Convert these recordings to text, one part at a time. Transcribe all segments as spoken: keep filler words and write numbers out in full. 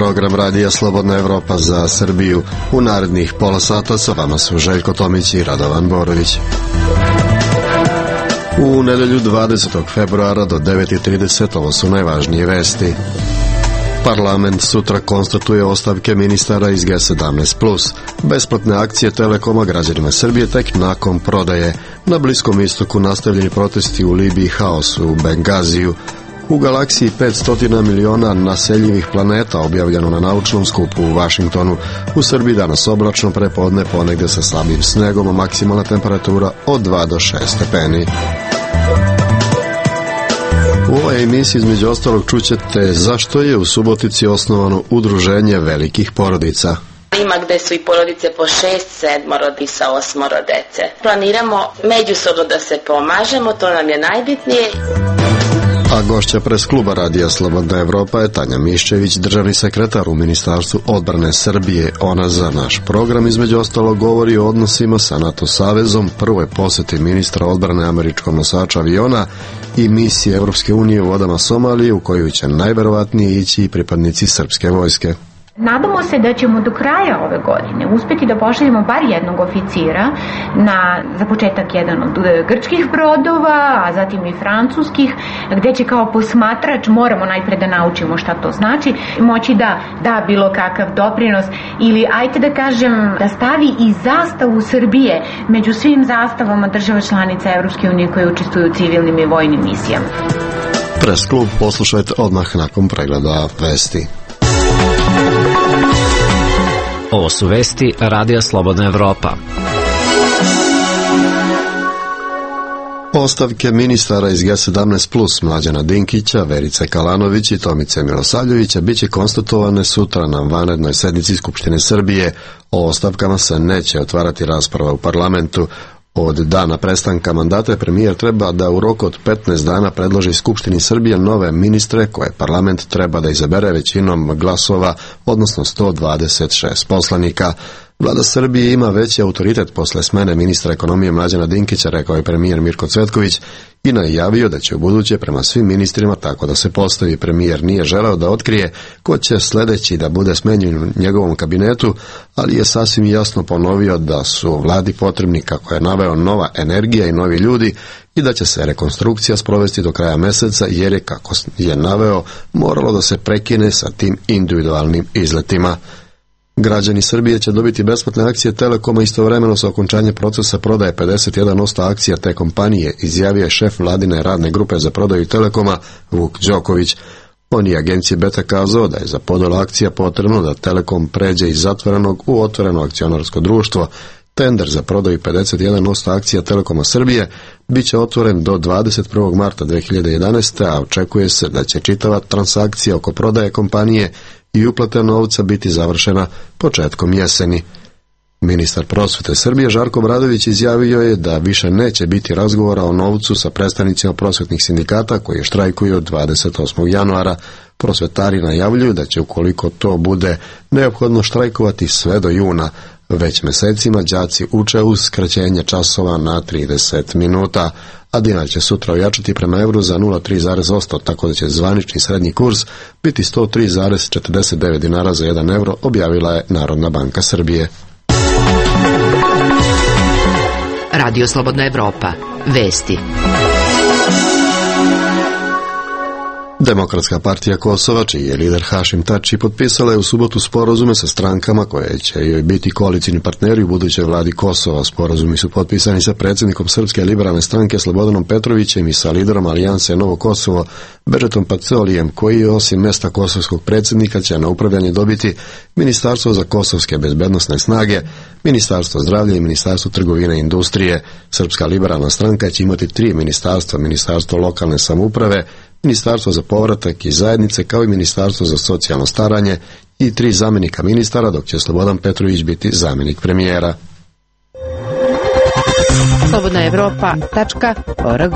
program radija Slobodna Evropa za Srbiju. U narednih pola sata sa vama su Željko Tomić i Radovan Borović. U nedelju dvadesetog februara do devet i trideset ovo su najvažnije vesti. Parlament sutra konstatuje ostavke ministara iz G sedamnaest plus. Besplatne akcije Telekoma građanima Srbije tek nakon prodaje. Na Bliskom istoku nastavljeni protesti u Libiji, haos u Bengaziju. U galaksiji petsto miliona naseljivih planeta objavljeno na naučnom skupu u Vašingtonu. U Srbiji danas oblačno, prepodne ponegde sa slabim snegom, a maksimalna temperatura od dva do šest stepeni. U ovoj emisiji između ostalog čućete zašto je u Subotici osnovano udruženje velikih porodica. Ima gde su i porodice po šest, sedmoro i sa osmoro dece. Planiramo međusobno da se pomažemo, to nam je najbitnije. A gošća pres kluba radija Slobodna Evropa je Tanja Miščević, državni sekretar u Ministarstvu odbrane Srbije. Ona za naš program između ostalog govori o odnosima sa NATO savezom, prvoj poseti ministra odbrane američkog nosača aviona i misije Evropske unije u vodama Somalije, u koju će najverovatnije ići i pripadnici srpske vojske. Nadamo se da ćemo do kraja ove godine uspjeti da pošaljemo bar jednog oficira na, za početak, jedan od grčkih brodova, a zatim i francuskih, gdje će kao posmatrač, moramo najpre da naučimo šta to znači, moći da da bilo kakav doprinos ili, ajte da kažem, da stavi i zastavu Srbije među svim zastavama država članica Evropske unije koje učestvuju u civilnim i vojnim misijama. Pres klub poslušajte odmah nakon pregleda vesti. Ovo su vesti radija Slobodna Evropa. Ostavke ministara iz G sedamnaest plus Mlađana Dinkića, Verice Kalanović i Tomice Milosavljevića biće konstatovane sutra na vanrednoj sednici Skupštine Srbije. O ostavkama se neće otvarati rasprava u parlamentu. Od dana prestanka mandata premijer treba da u roku od petnaest dana predloži Skupštini Srbije nove ministre koje parlament treba da izabere većinom glasova, odnosno sto dvadeset šest poslanika. Vlada Srbije ima veći autoritet posle smene ministra ekonomije Mlađana Dinkića, rekao je premijer Mirko Cvetković i najavio da će u buduće prema svim ministrima tako da se postavi. Premijer nije želeo da otkrije ko će sledeći da bude smenjen u njegovom kabinetu, ali je sasvim jasno ponovio da su vladi potrebni, kako je naveo, nova energija i novi ljudi i da će se rekonstrukcija sprovesti do kraja meseca, jer je, kako je naveo, moralo da se prekine sa tim individualnim izletima. Građani Srbije će dobiti besplatne akcije Telekoma istovremeno sa okončanjem procesa prodaje pedeset jedan posto akcija te kompanije, izjavio je šef vladine radne grupe za prodaju Telekoma Vuk Đoković. On je agenciji Beta kazao da je za podelu akcija potrebno da Telekom pređe iz zatvorenog u otvoreno akcionarsko društvo. Tender za prodaju pedeset jedan posto akcija Telekoma Srbije bit će otvoren do dvadeset prvog marta dve hiljade jedanaeste. a očekuje se da će čitava transakcija oko prodaje kompanije i uplate novca biti završena početkom jeseni. Ministar prosvete Srbije Žarko Obradović izjavio je da više neće biti razgovora o novcu sa predstavnicima prosvetnih sindikata koji štrajkuju od dvadeset osmog januara. Prosvetari najavljuju da će, ukoliko to bude neophodno, štrajkovati sve do juna. Već mesecima đaci uče uz skraćenje časova na trideset minuta, a dinar će sutra ojačati prema evru za nula zarez tri posto, tako da će zvanični srednji kurs biti sto tri zarez četrdeset devet dinara za jedan evro, objavila je Narodna banka Srbije. Radio Slobodna Evropa. Vesti. Demokratska partija Kosova, čiji je lider Hašim Tači, potpisala je u subotu sporazume sa strankama koje će joj biti koalicijni partneri u budućoj vladi Kosova. Sporazumi su potpisani sa predsjednikom Srpske liberalne stranke Slobodanom Petrovićem i sa liderom Alijanse Novo Kosovo Bedžetom Pacolijem, koji osim mesta kosovskog predsjednika će na upravljanje dobiti Ministarstvo za kosovske bezbednosne snage, Ministarstvo zdravlja i Ministarstvo trgovine i industrije. Srpska liberalna stranka će imati tri ministarstva: Ministarstvo lokalne samouprave, Ministarstvo za povratak i zajednice, kao i Ministarstvo za socijalno staranje i tri zamjenika ministara, dok će Slobodan Petrović biti zamjenik premijera. slobodna evropa tačka org.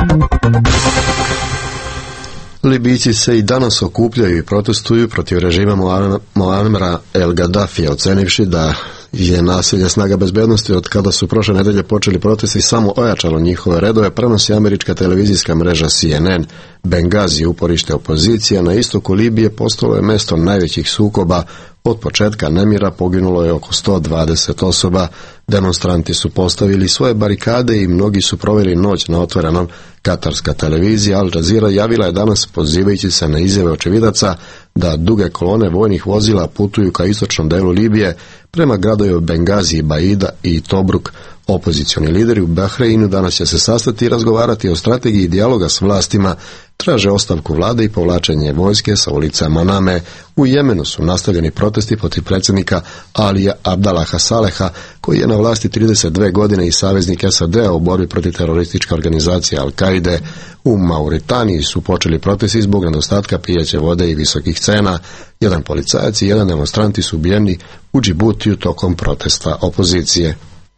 Libijci se i danas okupljaju i protestuju protiv režima Muamara el Gaddafija, ocenivši da je nasilje snaga bezbednosti od kada su prošle nedelje počeli protesti samo ojačalo njihove redove, prenosi američka televizijska mreža C N N. Bengazi, uporište opozicija na istoku Libije, postalo je mesto najvećih sukoba. Od početka nemira poginulo je oko sto dvadeset osoba. Demonstranti su postavili svoje barikade i mnogi su proveli noć na otvorenom. Katarska televizija Al Jazeera javila je danas, pozivajući se na izjave očevidaca, da duge kolone vojnih vozila putuju ka istočnom delu Libije prema gradovima Bengazi, Baida i Tobruk. Opozicioni lideri u Bahreinu danas će se sastati i razgovarati o strategiji dijaloga s vlastima, traže ostavku vlade i povlačenje vojske sa ulica Maname. U Jemenu su nastavljeni protesti protiv predsjednika Alija Abdalaha Saleha, koji je na vlasti trideset dve godine i saveznik S A D-a u borbi protiv terorističke organizacije Al-Kaide. U Mauritaniji su počeli protesti zbog nedostatka pijaće vode i visokih cena. Jedan policajac i jedan demonstranti su ubijeni u Džibutiju tokom protesta opozicije.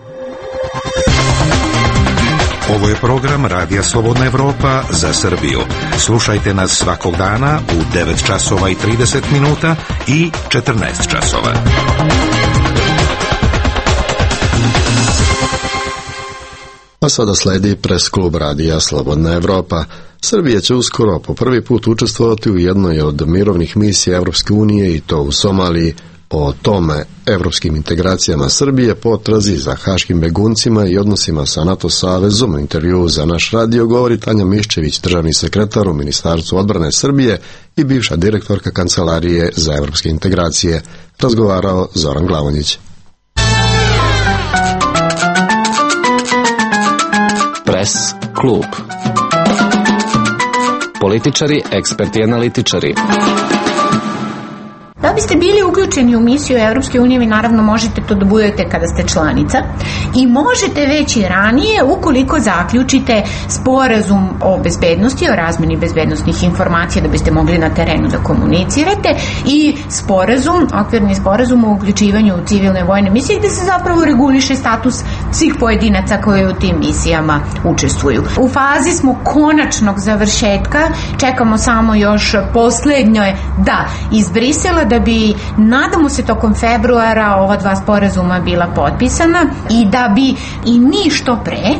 Ovo je program Radija Slobodna Evropa za Srbiju. Slušajte nas svakog dana u devet časova i trideset minuta i četrnaest časova. A sada sledi pres klub Radija Slobodna Evropa. Srbija će uskoro po prvi put učestvovati u jednoj od mirovnih misija Evropske unije i to u Somaliji. O tome, evropskim integracijama Srbije, potrazi za haškim beguncima i odnosima sa NATO savezom, u intervjuu za naš radio govori Tanja Miščević, državni sekretar u Ministarstvu odbrane Srbije i bivša direktorka Kancelarije za evropske integracije. Razgovarao Zoran Glavonjić. Pres klub. Političari, eksperti i analitičari. Da biste bili uključeni u misiju Evropske unije, vi naravno možete to da budete kada ste članica i možete već i ranije ukoliko zaključite sporazum o bezbednosti, o razmeni bezbednostnih informacija da biste mogli na terenu da komunicirate i sporazum, okvirni sporazum o uključivanju u civilne vojne misije gde se zapravo reguliše status svih pojedinaca koji u tim misijama učestvuju. U fazi smo konačnog završetka, čekamo samo još poslednje da iz Brisela da bi, nadamo se, tokom februara ova dva sporazuma bila potpisana i da bi i mi što pre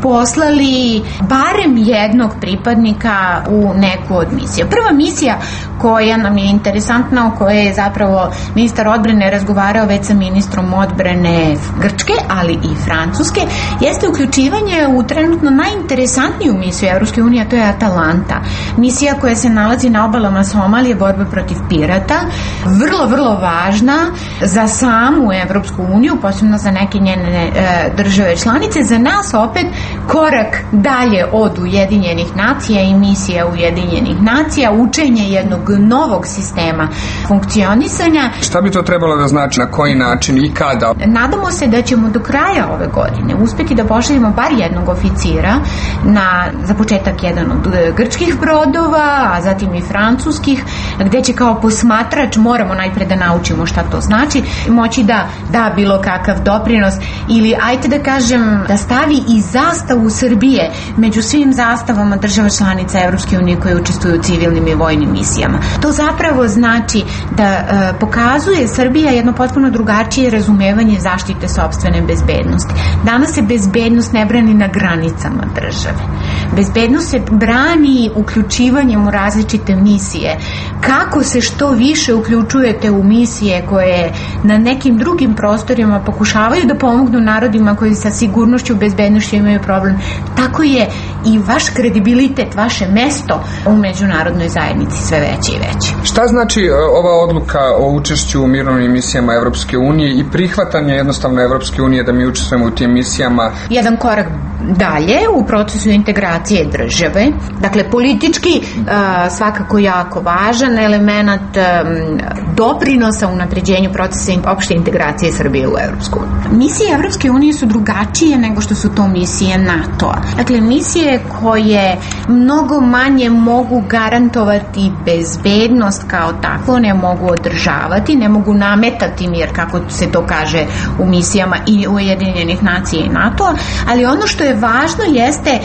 poslali barem jednog pripadnika u neku od misija. Prva misija koja nam je interesantna, o kojoj je zapravo ministar odbrane razgovarao već sa ministrom odbrane Grčke, ali i Francuske, jeste uključivanje u trenutno najinteresantniju misiju Evropske unije, a to je Atalanta. Misija koja se nalazi na obalama Somalije, borba protiv pirata, vrlo, vrlo važna za samu Evropsku uniju, posebno za neke njene e, države članice, za nas opet korak dalje od Ujedinjenih nacija i misija Ujedinjenih nacija, učenje jednog novog sistema funkcionisanja. Šta bi to trebalo da znači, na koji način i kada? Nadamo se da ćemo do kraja ove godine uspeti da pošaljemo bar jednog oficira na, za početak, jedan od grčkih brodova, a zatim i francuskih, gde će kao posmatrač, moramo najpre da naučimo šta to znači, moći da da bilo kakav doprinos ili, ajte da kažem, da stavi i zastavu Srbije među svim zastavama država članica Evropske unije koje učestvuju u civilnim i vojnim misijama. To zapravo znači da e, pokazuje Srbija jedno potpuno drugačije razumevanje zaštite sopstvene bezbednosti. Danas se bezbednost ne brani na granicama države. Bezbednost se brani uključivanjem u različite misije. Kako se što više uključujete u misije koje na nekim drugim prostorima pokušavaju da pomognu narodima koji sa sigurnošću i bezbednošću imaju problem, tako je i vaš kredibilitet, vaše mesto u međunarodnoj zajednici sve veće i veće. Šta znači ova odluka o učešću u mirovnim misijama Evropske unije i prihvatanje jednostavno Evropske unije da mi učestvujemo u tim misijama? Jedan korak dalje u procesu integracije države. Dakle, politički uh, svakako jako važan element um, doprinosa u napređenju procesa opšte integracije Srbije u Evropsku uniju. Misije Evropske unije su drugačije nego što su to misije NATO-a. Dakle, misije koje mnogo manje mogu garantovati bezbednost kao takvo, ne mogu održavati, ne mogu nametati mir, kako se to kaže u misijama i Ujedinjenih nacija i NATO-a, ali ono što je važno jeste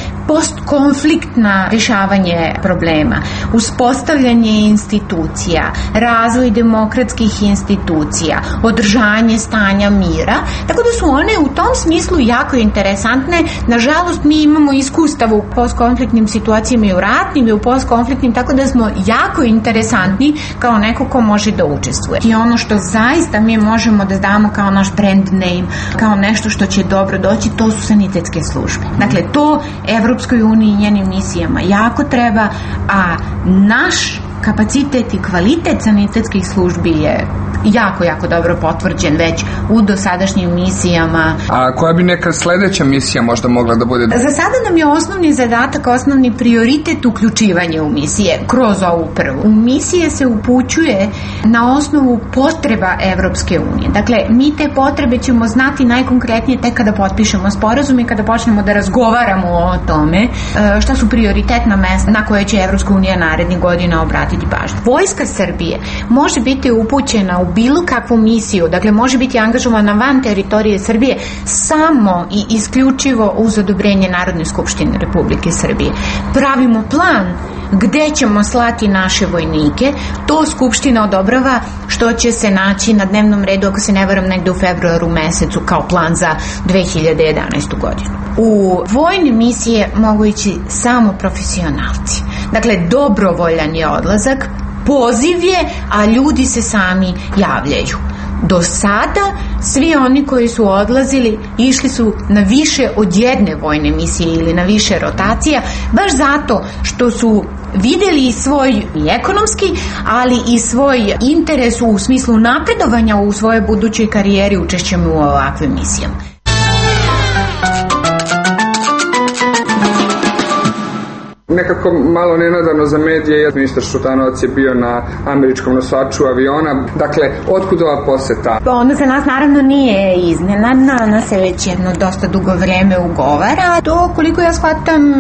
postkonfliktna rješavanje problema, uspostavljanje institucija, razvoj demokratije, demokratskih institucija, održanje stanja mira, tako da su one u tom smislu jako interesantne. Nažalost, mi imamo iskustav u postkonfliktnim situacijama i u ratnim i u postkonfliktnim, tako da smo jako interesantni kao neko ko može da učestvuje. I ono što zaista mi možemo da damo kao naš brand name, kao nešto što će dobro doći, to su sanitetske službe. Dakle, to Evropskoj uniji i njenim misijama jako treba, a naš kapacitet i kvalitet sanitetskih službi je jako, jako dobro potvrđen već u dosadašnjim misijama. A koja bi neka sledeća misija možda mogla da bude? Za sada nam je osnovni zadatak, osnovni prioritet uključivanje u misije kroz ovu prvu. U misije se upućuje na osnovu potreba Evropske unije. Dakle, mi te potrebe ćemo znati najkonkretnije tek kada potpišemo sporazum i kada počnemo da razgovaramo o tome šta su prioritetna mesta na koje će Evropska unija narednih godina obratiti pažnju. Vojska Srbije može biti upućena u bilo kakvu misiju, dakle može biti angažovana van teritorije Srbije samo i isključivo uz odobrenje Narodne skupštine Republike Srbije. Pravimo plan gde ćemo slati naše vojnike, to Skupština odobrava, što će se naći na dnevnom redu, ako se ne varam, negde u februaru mesecu kao plan za dve hiljade jedanaestu godinu. U vojne misije mogu ići samo profesionalci. Dakle, dobrovoljan je odlazak, poziv je, a ljudi se sami javljaju. Do sada svi oni koji su odlazili išli su na više od jedne vojne misije ili na više rotacija, baš zato što su videli i svoj i ekonomski, ali i svoj interes u smislu napredovanja u svojoj budućoj karijeri učešćem u ovakvim misijama. Nekako malo nenadano za medije, ministar Šutanovac je bio na američkom nosaču aviona. Dakle, otkud ova poseta? Ona za nas naravno nije iznenadna, ona se već jedno dosta dugo vreme ugovara. To, koliko ja shvatam,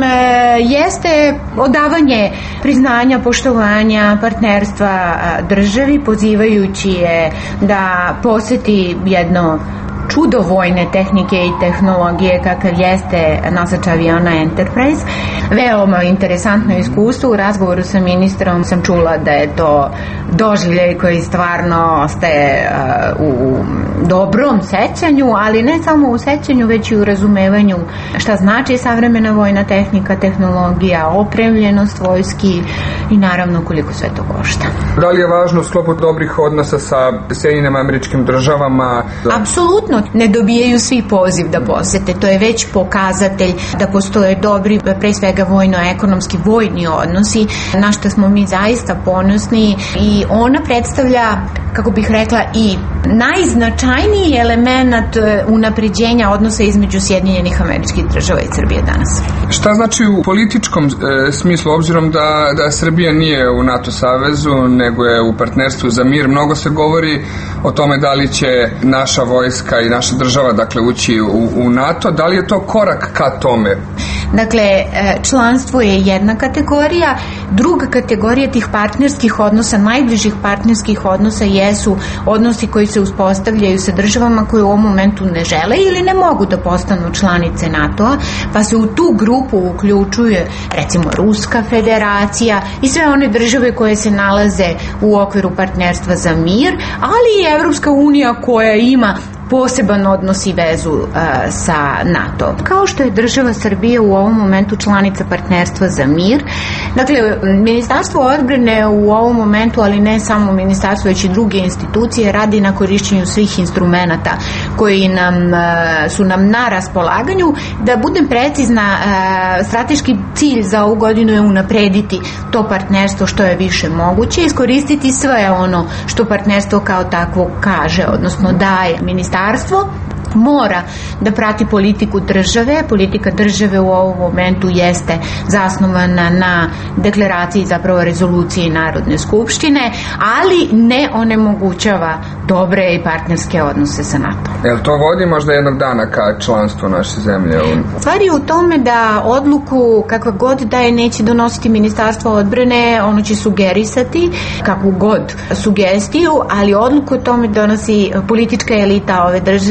jeste odavanje priznanja, poštovanja, partnerstva državi, pozivajući je da poseti jedno čudo vojne tehnike i tehnologije kakav jeste nosač aviona Enterprise. Veoma interesantno iskustvo. U razgovoru sa ministrom sam čula da je to doživljaj koji stvarno ostaje uh, u dobrom sećanju, ali ne samo u sećanju, već i u razumevanju šta znači savremena vojna tehnika, tehnologija, opremljenost vojski i naravno koliko sve to košta. Da li je važno u sklopu dobrih odnosa sa Sjedinjenim Američkim Državama? Apsolutno. Ne dobijaju svi poziv da posete. To je već pokazatelj da postoje dobri, pre svega vojno-ekonomski vojni odnosi, na što smo mi zaista ponosni, i ona predstavlja, kako bih rekla, i najznačajniji element unapređenja odnosa između Sjedinjenih Američkih Država i Srbije danas. Šta znači u političkom e, smislu, obzirom da, da Srbija nije u NATO savezu, nego je u partnerstvu za mir? Mnogo se govori o tome da li će naša vojska i naša država, dakle, ući u, u NATO. Da li je to korak ka tome? Dakle, članstvo je jedna kategorija. Druga kategorija tih partnerskih odnosa, najbližih partnerskih odnosa, jesu odnosi koji se uspostavljaju sa državama koje u ovom momentu ne žele ili ne mogu da postanu članice NATO-a, pa se u tu grupu uključuje recimo Ruska federacija i sve one države koje se nalaze u okviru partnerstva za mir, ali i Evropska unija koja ima poseban odnos i vezu uh, sa NATO. Kao što je država Srbije u ovom momentu članica partnerstva za mir, dakle, Ministarstvo odbrane u ovom momentu, ali ne samo ministarstvo, već i druge institucije, radi na korišćenju svih instrumenata koji nam, uh, su nam na raspolaganju. Da budem precizna, uh, strateški cilj za ovu godinu je unaprediti to partnerstvo što je više moguće, iskoristiti sve ono što partnerstvo kao takvo kaže, odnosno daje. Ministarstvo mora da prati politiku države. Politika države u ovom momentu jeste zasnovana na deklaraciji, zapravo rezoluciji Narodne skupštine, ali ne onemogućava dobre i partnerske odnose sa NATO. Jel to vodi možda jednog dana ka članstvu naše zemlje? Stvar je u tome da odluku kakva god da je neće donositi Ministarstvo odbrane, ono će sugerisati kakvu god sugestiju, ali odluku o tome donosi politička elita ove države, jer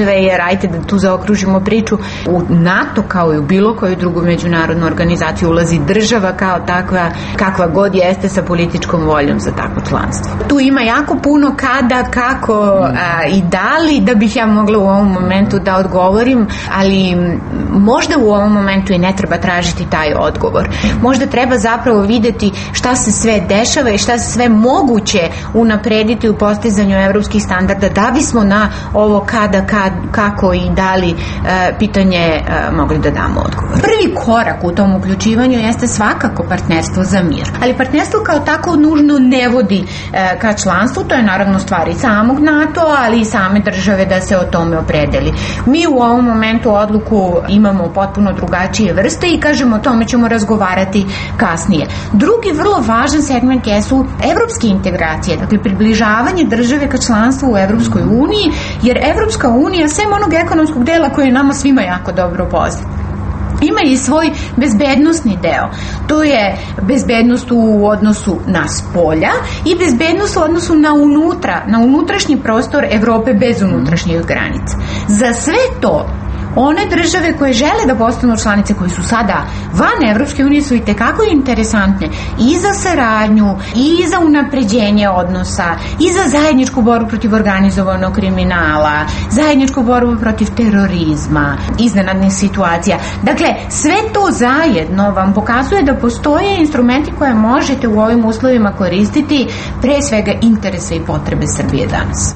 ajte da tu zaokružimo priču, u NATO kao i u bilo koju drugu međunarodnu organizaciju ulazi država kao takva, kakva god jeste sa političkom voljom za takvo članstvo. Tu ima jako puno kada, kako a, i da li da bih ja mogla u ovom momentu da odgovorim, ali možda u ovom momentu i ne treba tražiti taj odgovor. Možda treba zapravo videti šta se sve dešava i šta se sve moguće unaprediti u postizanju evropskih standarda da bismo na ovo kada, kad, kako i da li e, pitanje e, mogli da damo odgovor. Prvi korak u tom uključivanju jeste svakako partnerstvo za mir. Ali partnerstvo kao tako nužno ne vodi e, ka članstvu, to je naravno stvar i samog NATO, ali i same države da se o tome opredeli. Mi u ovom momentu odluku imamo potpuno drugačije vrste i kažemo o tome ćemo razgovarati kasnije. Drugi vrlo važan segment jesu evropske integracije, dakle približavanje države ka članstvu u Evropskoj uniji, jer Evropska unija, sem onog ekonomskog dela koji je nama svima jako dobro poznat, ima i svoj bezbednosni deo. To je bezbednost u odnosu na spolja i bezbednost u odnosu na unutra, na unutrašnji prostor Evrope bez unutrašnjih granica. Za sve to one države koje žele da postanu članice, koje su sada van Evropske unije, su i tekako interesantne i za saradnju, i za unapređenje odnosa, i za zajedničku borbu protiv organizovanog kriminala, zajedničku borbu protiv terorizma, iznenadnih situacija. Dakle, sve to zajedno vam pokazuje da postoje instrumenti koje možete u ovim uslovima koristiti, pre svega interese i potrebe Srbije danas.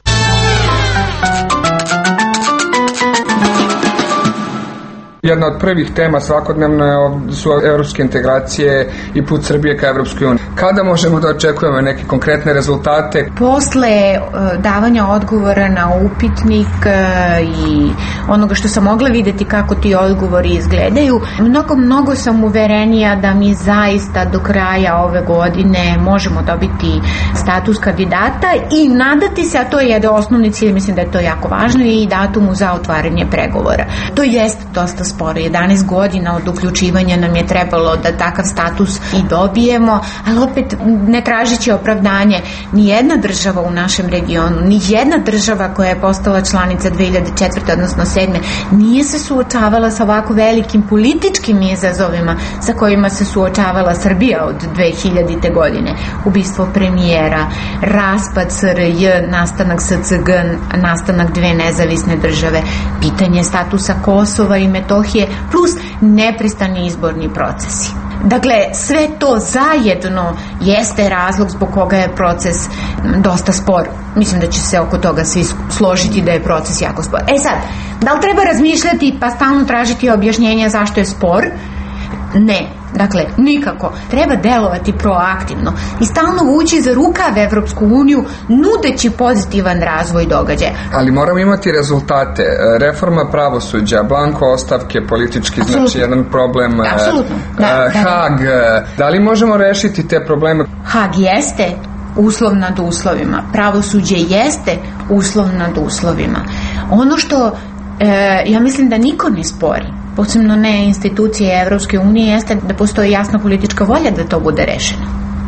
Jedna od prvih tema svakodnevno su evropske integracije i put Srbije ka Evropskoj uniji. Kada možemo da očekujemo neke konkretne rezultate? Posle uh, davanja odgovora na upitnik uh, i onoga što sam mogla videti kako ti odgovori izgledaju, mnogo, mnogo sam uverenija da mi zaista do kraja ove godine možemo dobiti status kandidata i nadati se, a to je jedan osnovni cilj, mislim da je to jako važno, i datumu za otvaranje pregovora. To jeste dosta sporo. jedanaest godina od uključivanja nam je trebalo da takav status i dobijemo, ali opet ne tražići opravdanje. Ni jedna država u našem regionu, ni jedna država koja je postala članica dve hiljade četvrte odnosno sedme nije se suočavala sa ovako velikim političkim izazovima sa kojima se suočavala Srbija od dve hiljadite godine. Ubistvo premijera, raspad S R J, nastanak S C G, nastanak dve nezavisne države, pitanje statusa Kosova i Metohije, plus neprestani izborni procesi. Dakle, sve to zajedno jeste razlog zbog koga je proces dosta spor. Mislim da će se oko toga svi složiti da je proces jako spor. E sad, da li treba razmišljati pa stalno tražiti objašnjenja zašto je spor? Ne. Dakle, nikako. Treba delovati proaktivno i stalno vući za rukav Evropsku uniju, nudeći pozitivan razvoj događaja. Ali moramo imati rezultate. Reforma pravosuđa, blanko ostavke, politički, Absolutno. Znači jedan problem. Apsolutno. Da, da, Hag. da. Da li možemo rešiti te probleme? Hag jeste uslov nad uslovima. Pravosuđe jeste uslov nad uslovima. Ono što e, ja mislim da niko ne spori, posebno ne institucije Evropske unije, jeste da postoji jasna politička volja da to bude rešeno.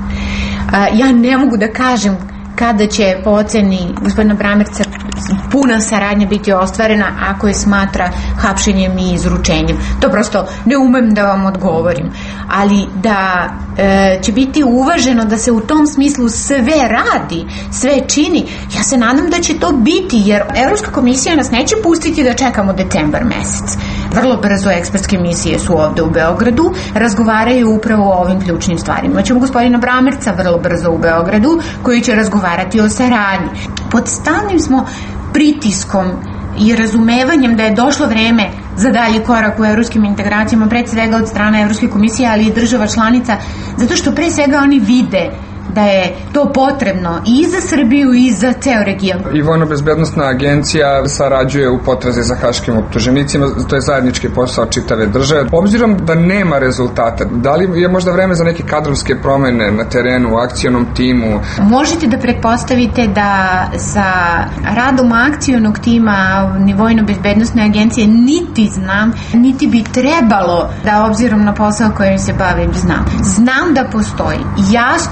Ja ne mogu da kažem kada će po oceni gospodina Bramerca puna saradnja biti ostvarena ako je smatra hapšenjem i izručenjem. To prosto ne umem da vam odgovorim. Ali da e, će biti uvaženo da se u tom smislu sve radi, sve čini, ja se nadam da će to biti, jer Evropska komisija nas neće pustiti da čekamo decembar mesec. Vrlo brzo ekspertske misije su ovde u Beogradu, razgovaraju upravo o ovim ključnim stvarima. Imaćemo gospodina Bramerca vrlo brzo u Beogradu, koji će razgovarati o saradnji. Pod stalnim smo pritiskom i razumevanjem da je došlo vreme za dalji korak u evropskim integracijama, pre svega od strane Evropske komisije, ali i država članica, zato što pre svega oni vide da je to potrebno i za Srbiju i za ceo region. I Vojno-bezbednostna agencija sarađuje u potrazi za haškim optuženicima, to je zajednički posao čitave države. Obzirom da nema rezultata, da li je možda vreme za neke kadrovske promene na terenu, u akcionom timu? Možete da pretpostavite da sa radom akcionog tima ni Vojno-bezbednostne agencije niti znam, niti bi trebalo da, obzirom na posao kojim se bavim, znam. Znam da postoji jasno i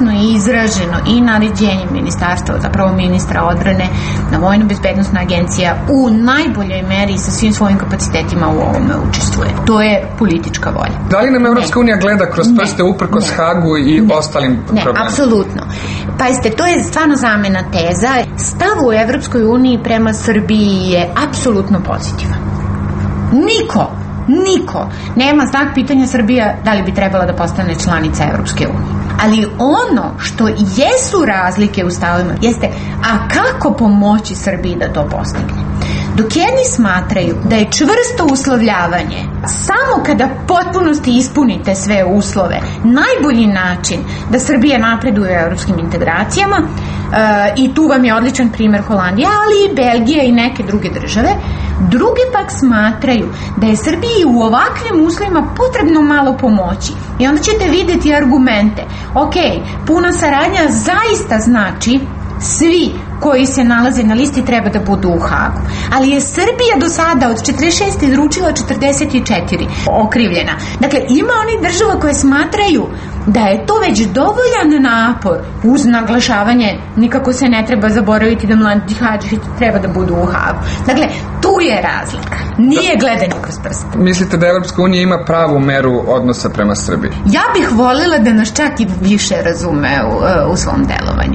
izraženo i naređenjem ministarstva, zapravo ministra odbrane, na Vojno-bezbednosna agencija u najboljoj meri sa svim svojim kapacitetima u ovome učestvuje. To je politička volja. Da li nam Evropska unija gleda kroz prste uprkos Hagu i ne. ostalim problemima? Ne, apsolutno. Pazite, to je stvarno zamena teza. Stav u Evropskoj uniji prema Srbiji je apsolutno pozitivan. Niko, niko nema znak pitanja Srbija da li bi trebala da postane članica Evropske unije. Ali ono što jesu razlike u stavovima jeste, a kako pomoći Srbiji da to postigne? Dok jedni smatraju da je čvrsto uslovljavanje samo kada potpunosti ispunite sve uslove najbolji način da Srbija napreduje u evropskim integracijama, e, i tu vam je odličan primjer Holandija, ali i Belgija i neke druge države, drugi pak smatraju da je Srbiji u ovakvim uslovima potrebno malo pomoći. I onda ćete vidjeti argumente. Ok, puna saradnja zaista znači svi koji se nalaze na listi treba da budu u Hagu. Ali je Srbija do sada od četrdeset šest izručila četrdeset četiri okrivljena. Dakle, ima onih država koje smatraju da je to već dovoljan napor uz naglašavanje, nikako se ne treba zaboraviti da mladi hadži treba da budu u Hagu. Dakle, tu je razlika. Nije gledanje kroz prste. Mislite da Evropska unija ima pravu meru odnosa prema Srbiji? Ja bih voljela da nas čak i više razume u, u svom delovanju.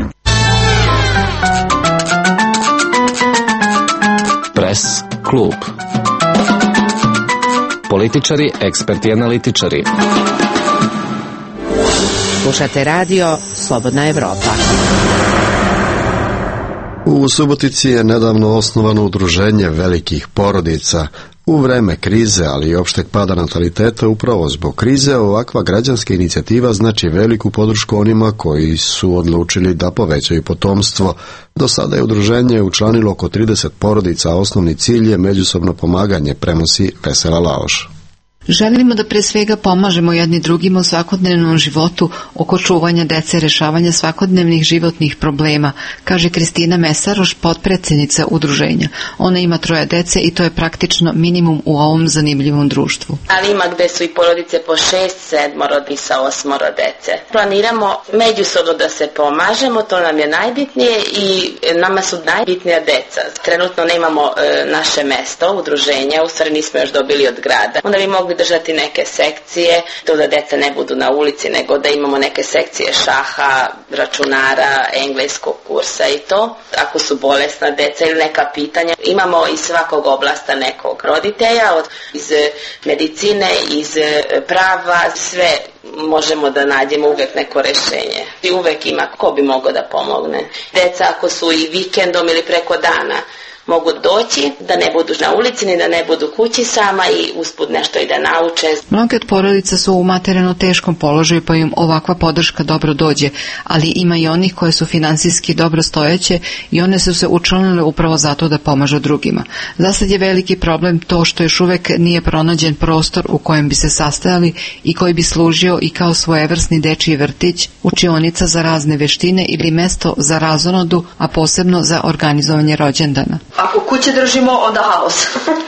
Press klub. Političari, eksperti, analitičari. Slušate radio Slobodna Evropa. U Subotici je nedavno osnovano udruženje velikih porodica. U vreme krize, ali i opšteg pada nataliteta, upravo zbog krize, ovakva građanska inicijativa znači veliku podršku onima koji su odlučili da povećaju potomstvo. Do sada je udruženje učlanilo oko trideset porodica, a osnovni cilj je međusobno pomaganje, prenosi Vesela Laoš. Želimo da pre svega pomažemo jedni drugima u svakodnevnom životu oko čuvanja dece, rešavanja svakodnevnih životnih problema, kaže Kristina Mesaroš, potpredsednica udruženja. Ona ima troje dece i to je praktično minimum u ovom zanimljivom društvu. Ali ima gde su i porodice po šest, sedmoro i sa osmoro dece. Planiramo međusobno da se pomažemo, to nam je najbitnije i nama su najbitnija deca. Trenutno nemamo e, naše mesto udruženja, u stvari nismo još dobili od grada. Onda bi mogli držati neke sekcije, to da deca ne budu na ulici, nego da imamo neke sekcije šaha, računara, engleskog kursa i to. Ako su bolesna deca ili neka pitanja, imamo iz svakog oblasta nekog roditelja, od, iz medicine, iz prava, sve možemo da nađemo uvek neko rešenje. I uvek ima ko bi mogao da pomogne. Deca ako su i vikendom ili preko dana, mogu doći, da ne budu na ulici ni da ne budu kući sama i usput nešto i da nauče. Mnoge od porodica su u materijalno teškom položaju pa im ovakva podrška dobro dođe, ali ima i onih koje su finansijski dobro stojeće i one su se učlanile upravo zato da pomažu drugima. Zasad je veliki problem to što još uvek nije pronađen prostor u kojem bi se sastajali i koji bi služio i kao svojevrsni dečiji vrtić, učionica za razne veštine ili mesto za razonodu, a posebno za organizovanje rođendana. Ako kuće držimo, onda haos.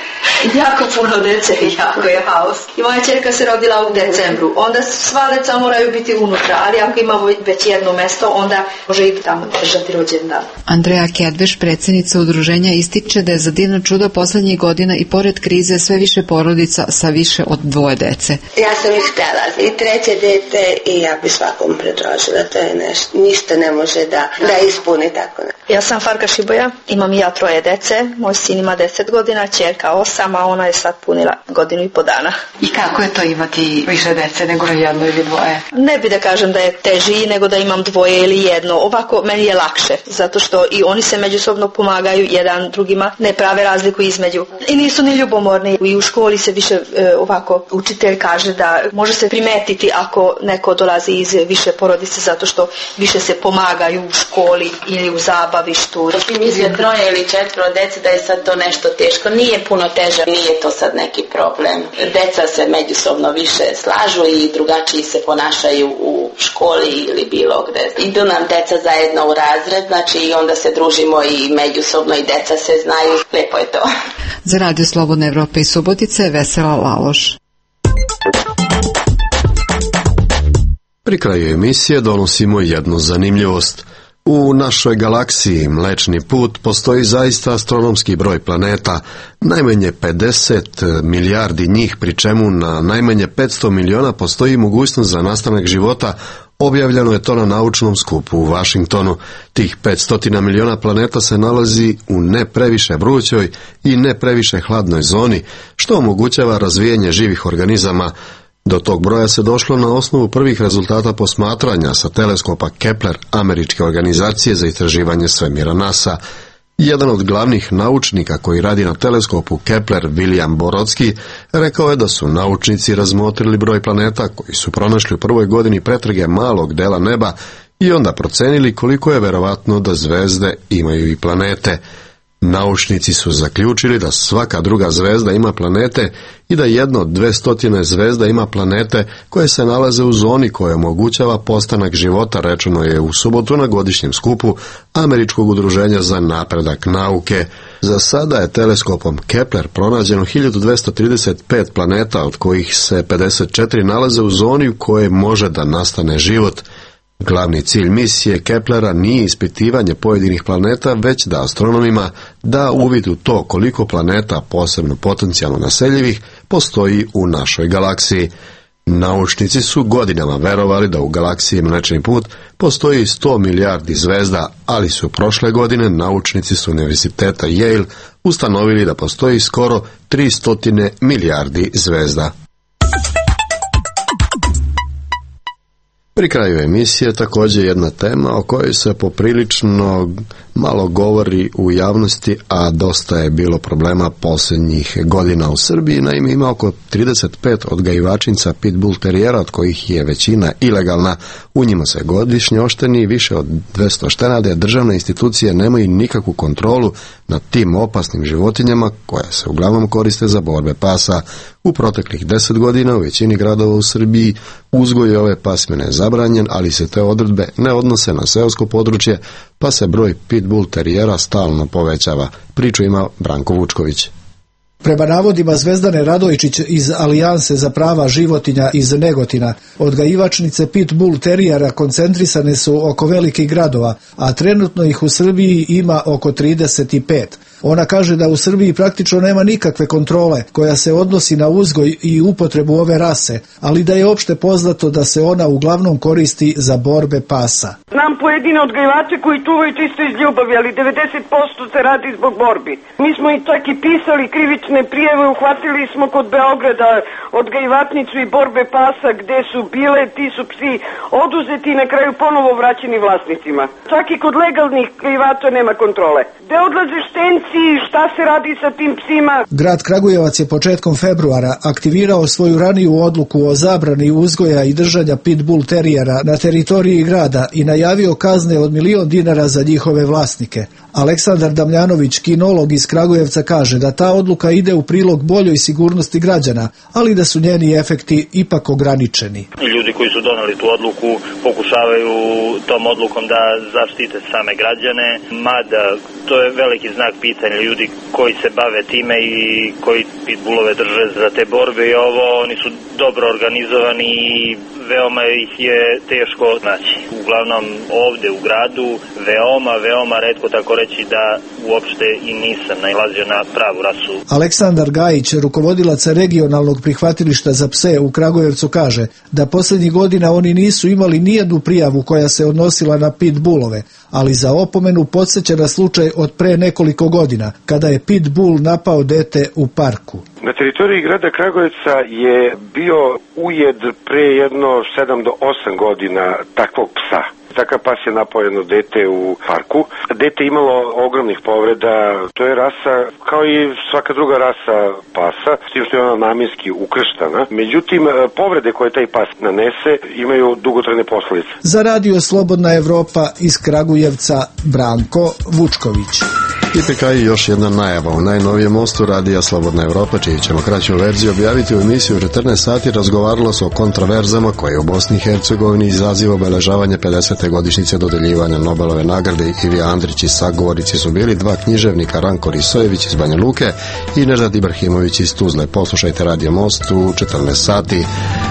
Jako puno dece, jako je haos. I moja čerka se rodila u decembru. Onda sva deca moraju biti unutra, ali ako imamo već jedno mesto, onda može i tamo držati rođendan. Andreja Kedveš, predsjednica udruženja, ističe da je za divno čudo poslednjih godina i pored krize sve više porodica sa više od dvoje dece. Ja sam ih htjela i treće dete i ja bi svakom predložila. To je nešto, ništa ne može da, da ispuni tako. Ja sam Farka Šiboja, imam i ja troje dece, moj sin ima deset godina, čerka osam, a ona je sad punila godinu i po dana. I kako je to imati više dece nego jedno ili dvoje? Ne bi da kažem da je teži nego da imam dvoje ili jedno, ovako meni je lakše, zato što i oni se međusobno pomagaju jedan drugima, ne prave razliku između. I nisu ni ljubomorni, i u školi se više e, ovako učitelj kaže da može se primetiti ako neko dolazi iz više porodice, zato što više se pomagaju u školi ili u zabavištu. I misle troje ili četvro dece da je sad to nešto teško, nije puno teže, nije to sad neki problem. Deca se međusobno više slažu i drugačiji se ponašaju u školi ili bilo gde. Idu nam deca zajedno u razred, znači i onda se družimo i međusobno i deca se znaju, lepo je to. Za Radio Slobodna Evropa i Subotice, Vesela Laloš. Pri kraju emisije donosimo jednu zanimljivost. U našoj galaksiji Mlečni put postoji zaista astronomski broj planeta, najmanje pedeset milijardi njih, pri čemu na najmanje petsto miliona postoji mogućnost za nastanak života. Objavljeno je to na naučnom skupu u Vašingtonu. Tih petsto miliona planeta se nalazi u ne previše vrućoj i ne previše hladnoj zoni, što omogućava razvijanje živih organizama. Do tog broja se došlo na osnovu prvih rezultata posmatranja sa teleskopa Kepler američke organizacije za istraživanje svemira NASA. Jedan od glavnih naučnika koji radi na teleskopu Kepler, William Borodski, rekao je da su naučnici razmotrili broj planeta koji su pronašli u prvoj godini pretrage malog dela neba i onda procenili koliko je verovatno da zvezde imaju i planete. Naučnici su zaključili da svaka druga zvezda ima planete i da jedna od dvestotine zvezda ima planete koje se nalaze u zoni koja omogućava postanak života, rečeno je u subotu na godišnjem skupu Američkog udruženja za napredak nauke. Za sada je teleskopom Kepler pronađeno hiljadu dvesta trideset pet planeta, od kojih se pedeset četiri nalaze u zoni u kojoj može da nastane život. Glavni cilj misije Keplera nije ispitivanje pojedinih planeta, već da astronomima da uvid u to koliko planeta, posebno potencijalno naseljivih, postoji u našoj galaksiji. Naučnici su godinama verovali da u galaksiji Mlečni put postoji sto milijardi zvezda, ali su prošle godine naučnici s univerziteta Yale ustanovili da postoji skoro tristo milijardi zvezda. Pri kraju emisije također jedna tema o kojoj se poprilično malo govori u javnosti, a dosta je bilo problema posljednjih godina u Srbiji. Naime, ima oko trideset pet odgajivačinca pitbull terijera, od kojih je većina ilegalna. U njima se godišnje ošteni više od dvesta štenade. Državne institucije nemaju nikakvu kontrolu nad tim opasnim životinjama koje se uglavnom koriste za borbe pasa. U proteklih deset godina u većini gradova u Srbiji uzgoj ove pasmine je zabranjen, ali se te odredbe ne odnose na seosko područje, pa se broj pitbull terijera stalno povećava. Priču ima Branko Vučković. Prema navodima Zvezdane Radojčić iz Alijanse za prava životinja iz Negotina, odgajivačnice pitbull terijera koncentrisane su oko velikih gradova, a trenutno ih u Srbiji ima oko trideset pet. Ona kaže da u Srbiji praktično nema nikakve kontrole koja se odnosi na uzgoj i upotrebu ove rase, ali da je opšte poznato da se ona uglavnom koristi za borbe pasa. Znam pojedine odgajivače koji čuvaju čisto iz ljubavi, ali devedeset posto se radi zbog borbi. Mi smo i čak i pisali krivične prijeve, uhvatili smo kod Beograda odgajivačnicu i borbe pasa gde su bile, ti su psi oduzeti i na kraju ponovo vraćeni vlasnicima. Čak i kod legalnih odgajivača nema kontrole. Gde odlaze štenci? Šta se radi sa tim psima? Grad Kragujevac je početkom februara aktivirao svoju raniju odluku o zabrani uzgoja i držanja pitbull terijera na teritoriji grada i najavio kazne od milion dinara za njihove vlasnike. Aleksandar Damljanović, kinolog iz Kragujevca, kaže da ta odluka ide u prilog boljoj sigurnosti građana, ali da su njeni efekti ipak ograničeni. Ljudi koji su donali tu odluku pokušavaju tom odlukom da zaštite same građane, mada to je veliki znak pitanja. Ljudi koji se bave time i koji pitbullove drže za te borbe i ovo, oni su dobro organizovani i veoma ih je teško naći. Uglavnom ovde u gradu veoma, veoma retko, tako reći da uopšte i nisam nailazio na pravu rasu. Aleksandar Gajić, rukovodilac regionalnog prihvatilišta za pse u Kragujevcu, kaže da posljednjih godina oni nisu imali nijednu prijavu koja se odnosila na pitbullove, ali za opomenu podsjeća na slučaj od pre nekoliko godina, kada je pitbull napao dete u parku. Na teritoriji grada Kragujevca je bio ujed pre jedno sedam do osam godina takvog psa. Takav pas je napao jedno dete u parku. Dete imalo ogromnih povreda. To je rasa kao i svaka druga rasa pasa, s tim što je ona namjenski ukrštana. Međutim, povrede koje taj pas nanese imaju dugotrajne posljedice. Za radio Slobodna Evropa iz Kragujevca, Branko Vučković. I P K i još jedna najava. U najnovijem mostu radija Slobodna Evropa, čiji ćemo kraću verziju objaviti u emisiju u četrnaest sati, razgovaralo se o kontraverzama koje u Bosni i Hercegovini izaziva obeležavanje pedesete godišnjice dodeljivanja Nobelove nagrade. Ivi Andrić i sagovorici su bili dva književnika, Ranko Risojević iz Banja Luke i Nežad Ibrahimović iz Tuzle. Poslušajte Radio Most u četrnaest sati.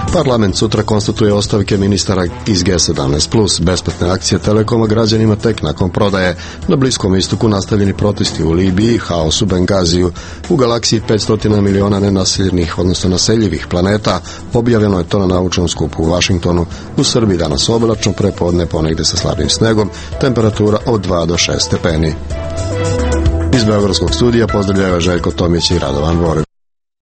Parlament sutra konstatuje ostavke ministara iz G sedamnaest plus, besplatne akcije Telekoma građanima tek nakon prodaje. Na Bliskom istoku nastavljeni protesti u Libiji, haos u Bengaziju, u galaksiji petsto miliona nenaseljenih, odnosno naseljivih planeta. Objavljeno je to na naučnom skupu u Vašingtonu. U Srbiji danas oblačno, prepodne ponegde sa slabim snegom, temperatura od dva do šest stepeni. Iz Beogradskog studija pozdravljaju Željko Tomić i Radovan Voreg.